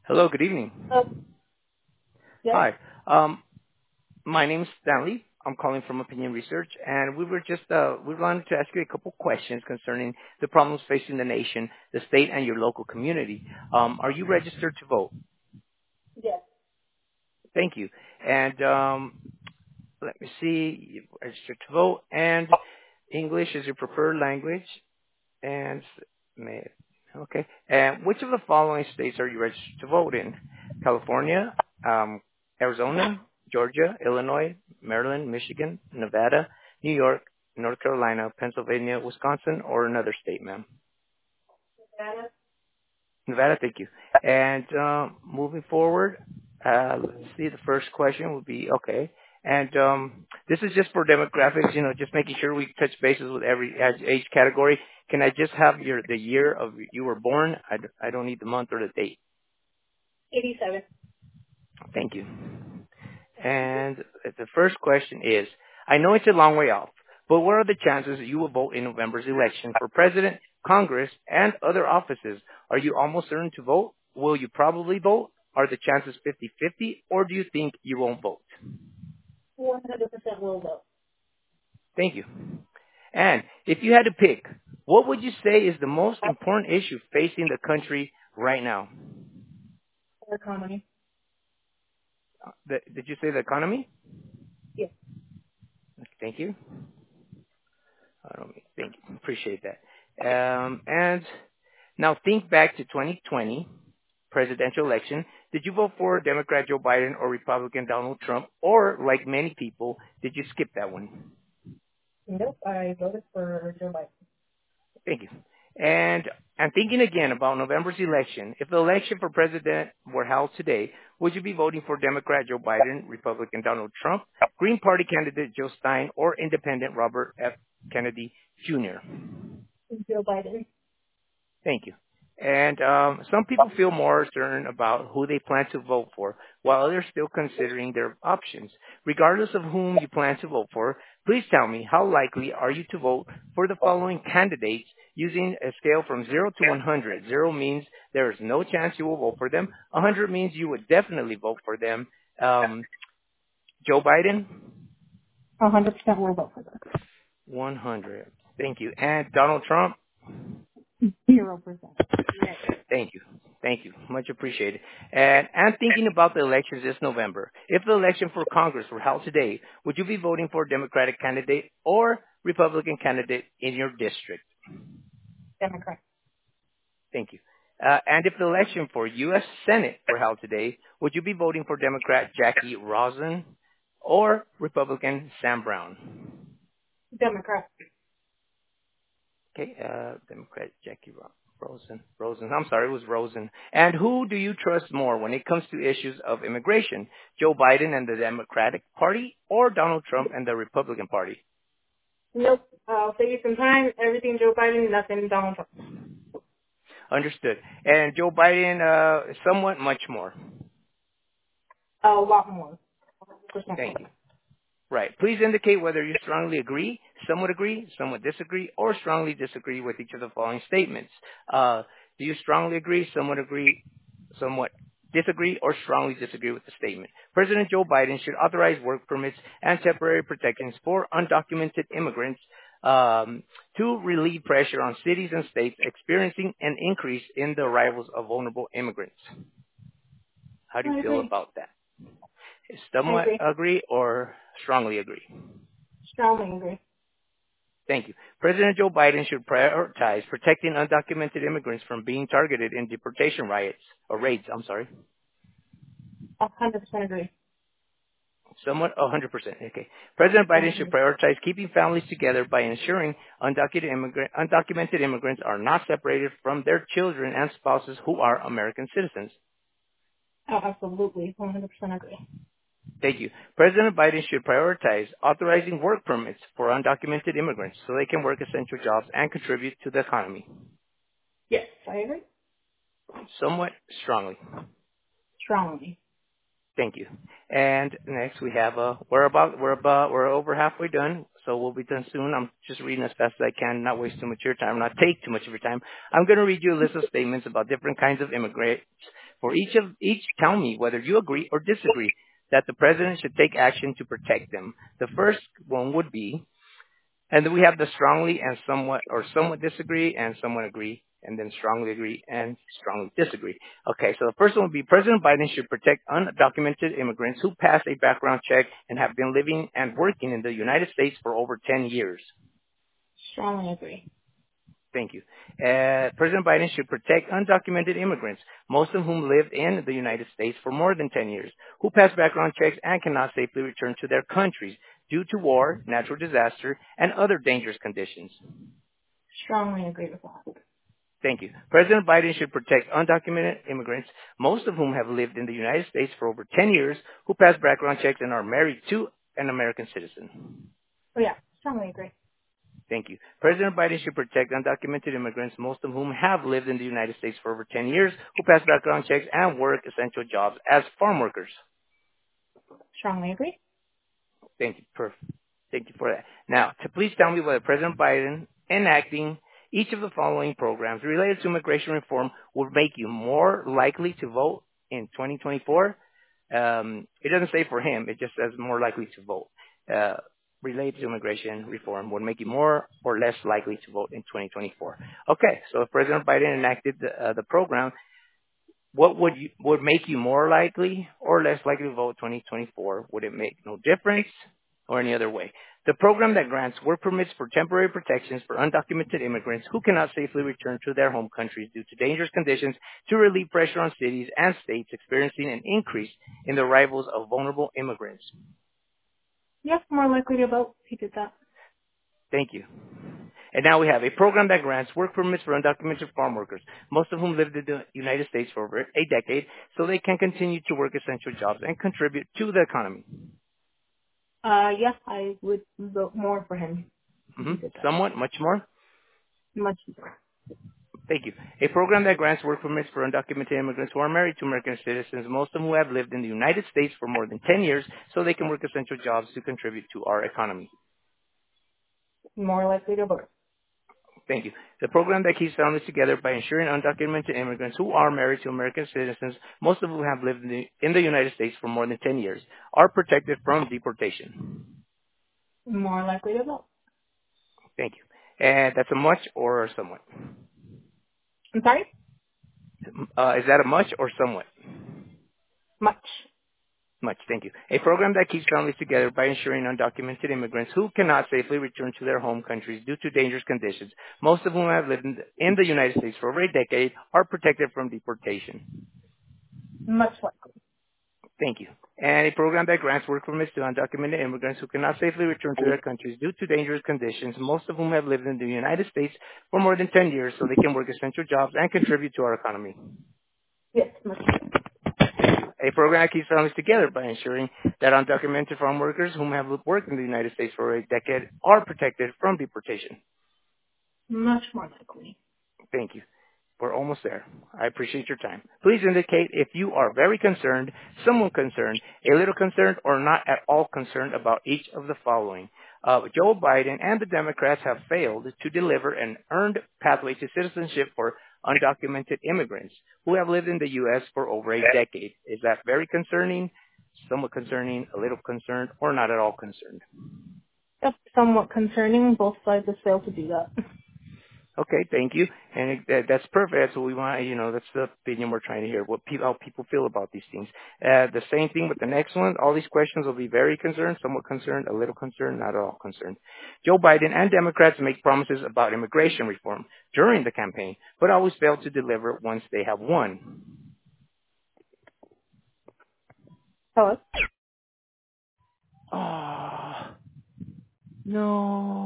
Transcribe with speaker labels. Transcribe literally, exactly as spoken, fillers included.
Speaker 1: Hello, good evening.
Speaker 2: Uh, yes,
Speaker 1: Hi. Um, my name's Stanley. I'm calling from Opinion Research, and we were just uh, we wanted to ask you a couple questions concerning the problems facing the nation, the state, and your local community. Um, are you registered to vote?
Speaker 2: yes.
Speaker 1: Thank you. And um, let me see, you're registered to vote, and English is your preferred language, and may, okay. And which of the following states are you registered to vote in? California, um, Arizona, Georgia, Illinois, Maryland, Michigan, Nevada, New York, North Carolina, Pennsylvania, Wisconsin, or another state, ma'am?
Speaker 2: Anna?
Speaker 1: Nevada, thank you. And um, moving forward, uh, let's see, the first question would be, okay. And um, this is just for demographics, you know, just making sure we touch bases with every age age category. Can I just have your the year of you were born? I, d- I don't need the month or the date.
Speaker 2: eighty-seven.
Speaker 1: Thank you. And the first question is, I know it's a long way off, but what are the chances that you will vote in November's election for president, Congress, and other offices? Are you almost certain to vote? Will you probably vote? Are the chances fifty-fifty, or do you think you won't vote?
Speaker 2: one hundred percent will vote.
Speaker 1: Thank you. And if you had to pick, what would you say is the most important issue facing the country right now?
Speaker 2: For economy.
Speaker 1: Uh, The, did you say the economy?
Speaker 2: Yes.
Speaker 1: Thank you. I don't mean, thank you. Appreciate that. Um, and now think back to twenty twenty presidential election. Did you vote for Democrat Joe Biden or Republican Donald Trump? Or, like many people, did you skip that one?
Speaker 2: Nope, I voted for Joe Biden.
Speaker 1: Thank you. And I'm thinking again about November's election. If the election for president were held today, would you be voting for Democrat Joe Biden, Republican Donald Trump, Green Party candidate Joe Stein, or Independent Robert F. Kennedy Junior?
Speaker 2: Joe Biden.
Speaker 1: Thank you. And um, some people feel more certain about who they plan to vote for, while others still considering their options. Regardless of whom you plan to vote for, please tell me how likely are you to vote for the following candidates using a scale from zero to one hundred. zero means there is no chance you will vote for them. one hundred means you would definitely vote for them. Um, Joe Biden,
Speaker 2: one hundred percent will vote for them.
Speaker 1: one hundred. Thank you. And Donald Trump,
Speaker 2: Zero percent. Never.
Speaker 1: thank you. Thank you. Much appreciated. And I'm thinking about the elections this November. If the election for Congress were held today, would you be voting for a Democratic candidate or Republican candidate in your district?
Speaker 2: Democrat.
Speaker 1: Thank you. Uh, and if the election for U S. Senate were held today, would you be voting for Democrat Jackie Rosen or Republican Sam Brown?
Speaker 2: Democrat.
Speaker 1: Okay, uh, Democrat Jackie Ro- Rosen. Rosen. I'm sorry, it was Rosen. And who do you trust more when it comes to issues of immigration? Joe Biden and the Democratic Party or Donald Trump and the Republican Party?
Speaker 2: Nope. I'll save you some time. Everything Joe Biden, nothing Donald Trump.
Speaker 1: Understood. And Joe Biden, uh, somewhat much more.
Speaker 2: A lot more. one hundred percent more.
Speaker 1: Thank you. Right. Please indicate whether you strongly agree, somewhat agree, somewhat disagree, or strongly disagree with each of the following statements. Uh, do you strongly agree, somewhat agree, somewhat disagree, or strongly disagree with the statement? President Joe Biden should authorize work permits and temporary protections for undocumented immigrants um, to relieve pressure on cities and states experiencing an increase in the arrivals of vulnerable immigrants. How do you
Speaker 2: I
Speaker 1: feel
Speaker 2: agree.
Speaker 1: about that?
Speaker 2: I
Speaker 1: Somewhat
Speaker 2: agree.
Speaker 1: agree or strongly agree?
Speaker 2: Strongly agree.
Speaker 1: Thank you. President Joe Biden should prioritize protecting undocumented immigrants from being targeted in deportation riots or raids. I'm sorry.
Speaker 2: one hundred percent agree.
Speaker 1: Somewhat, one hundred percent. Okay. President
Speaker 2: one
Speaker 1: Biden should
Speaker 2: hundred.
Speaker 1: prioritize keeping families together by ensuring undocumented, immigrant, undocumented immigrants are not separated from their children and spouses who are American citizens.
Speaker 2: Oh, absolutely. one hundred percent agree.
Speaker 1: Thank you. President Biden should prioritize authorizing work permits for undocumented immigrants so they can work essential jobs and contribute to the economy.
Speaker 2: Yes, I agree.
Speaker 1: Somewhat strongly.
Speaker 2: Strongly.
Speaker 1: Thank you. And next we have uh we're about we're about we're over halfway done, so we'll be done soon. I'm just reading as fast as I can, not waste too much of your time, not take too much of your time. I'm going to read you a list of statements about different kinds of immigrants For each of each, tell me whether you agree or disagree that the president should take action to protect them. The first one would be, and then we have the strongly and somewhat, or somewhat disagree and somewhat agree, and then strongly agree and strongly disagree. Okay, so the first one would be President Biden should protect undocumented immigrants who pass a background check and have been living and working in the United States for over ten years.
Speaker 2: Strongly agree.
Speaker 1: Thank you. Uh, President Biden should protect undocumented immigrants, most of whom lived in the United States for more than ten years, who pass background checks and cannot safely return to their countries due to war, natural disaster, and other dangerous conditions.
Speaker 2: Strongly agree with that.
Speaker 1: Thank you. President Biden should protect undocumented immigrants, most of whom have lived in the United States for over ten years, who pass background checks and are married to an American citizen.
Speaker 2: Oh yeah, strongly agree.
Speaker 1: Thank you. President Biden should protect undocumented immigrants, most of whom have lived in the United States for over ten years, who pass background checks and work essential jobs as farm workers.
Speaker 2: Strongly agree.
Speaker 1: Thank you. Perfect. Thank you for that. Now, to please tell me whether President Biden enacting each of the following programs related to immigration reform would make you more likely to vote in twenty twenty-four. Um, it doesn't say for him. It just says more likely to vote. Uh, related to immigration reform would make you more or less likely to vote in twenty twenty-four. Okay, so if President Biden enacted the, uh, the program, what would you, would make you more likely or less likely to vote twenty twenty-four? Would it make no difference or any other way? The program that grants work permits for temporary protections for undocumented immigrants who cannot safely return to their home countries due to dangerous conditions to relieve pressure on cities and states experiencing an increase in the arrivals of vulnerable immigrants.
Speaker 2: Yes, more likely to vote if he did that.
Speaker 1: Thank you. And now we have a program that grants work permits for undocumented farm workers, most of whom lived in the United States for over a decade, so they can continue to work essential jobs and contribute to the economy.
Speaker 2: Uh, yes, I would vote more for him if
Speaker 1: Mm-hmm.
Speaker 2: he did that.
Speaker 1: Somewhat, much more?
Speaker 2: Much more.
Speaker 1: Thank you. A program that grants work permits for undocumented immigrants who are married to American citizens, most of whom have lived in the United States for more than ten years, so they can work essential jobs to contribute to our economy.
Speaker 2: More likely to vote.
Speaker 1: Thank you. The program that keeps families together by ensuring undocumented immigrants who are married to American citizens, most of whom have lived in the, in the United States for more than ten years, are protected from deportation.
Speaker 2: More likely to vote.
Speaker 1: Thank you. And that's a much or a somewhat?
Speaker 2: I'm sorry?
Speaker 1: Uh, is that a much or somewhat?
Speaker 2: Much.
Speaker 1: Much, thank you. A program that keeps families together by ensuring undocumented immigrants who cannot safely return to their home countries due to dangerous conditions, most of whom have lived in the, in the United States for over a decade, are protected from deportation.
Speaker 2: Much likely.
Speaker 1: Thank you. And a program that grants work permits to undocumented immigrants who cannot safely return to their countries due to dangerous conditions, most of whom have lived in the United States for more than ten years, so they can work essential jobs and contribute to our economy.
Speaker 2: Yes, much likely.
Speaker 1: A program that keeps families together by ensuring that undocumented farm workers whom have worked in the United States for a decade are protected from deportation.
Speaker 2: Much more likely.
Speaker 1: Thank you. We're almost there. I appreciate your time. Please indicate if you are very concerned, somewhat concerned, a little concerned, or not at all concerned about each of the following. Uh, Joe Biden and the Democrats have failed to deliver an earned pathway to citizenship for undocumented immigrants who have lived in the U S for over a decade. Is that very concerning, somewhat concerning, a little concerned, or not at all concerned?
Speaker 2: That's somewhat concerning. Both sides have failed to do that.
Speaker 1: Okay, thank you. And it, that, that's perfect. That's what we want. You know, that's the opinion we're trying to hear, what people, how people feel about these things. Uh, the same thing with the next one. All these questions will be very concerned, somewhat concerned, a little concerned, not at all concerned. Joe Biden and Democrats make promises about immigration reform during the campaign, but always fail to deliver once they have won.
Speaker 2: Hello?
Speaker 1: Oh, no.